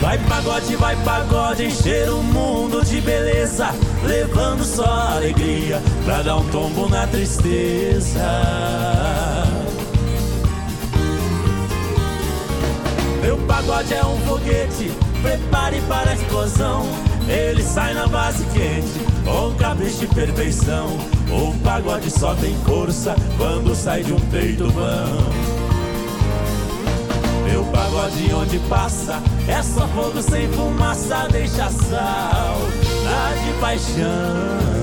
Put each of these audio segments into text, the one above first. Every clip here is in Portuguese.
vai pagode, encher o mundo de beleza, levando só alegria pra dar um tombo na tristeza. Meu pagode é um foguete, prepare para a explosão. Ele sai na base quente, com capricho e perfeição. O pagode só tem força quando sai de um peito bom. Meu pagode onde passa é só fogo sem fumaça, deixa saudade e paixão.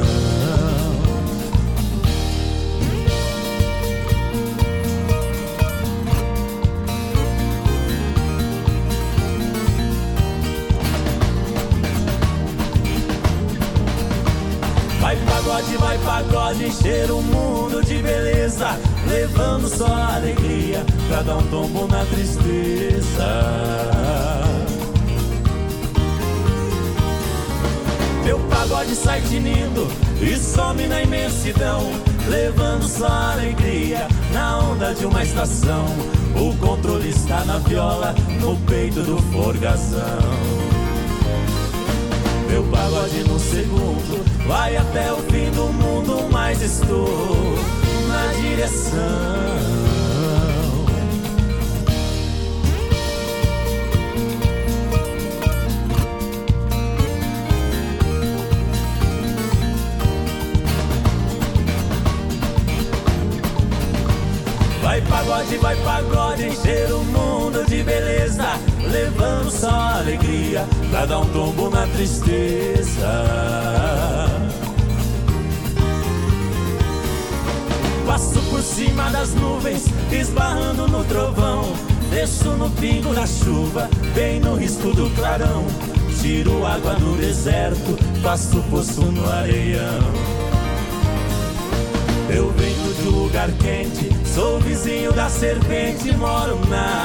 Vai pagode, encher o mundo de beleza, levando só alegria pra dar um tombo na tristeza. Meu pagode sai tinindo e some na imensidão, levando só alegria na onda de uma estação. O controle está na viola, no peito do forgazão. Meu pagode no segundo vai até o fim do mundo, mas estou na direção. Vai pagode, encher o mundo de beleza, levando só alegria pra dar um tombo na tristeza. Passo por cima das nuvens, esbarrando no trovão, desço no pingo da chuva, bem no risco do clarão. Tiro água do deserto, faço poço no areião. Eu venho de um lugar quente, sou vizinho da serpente, moro na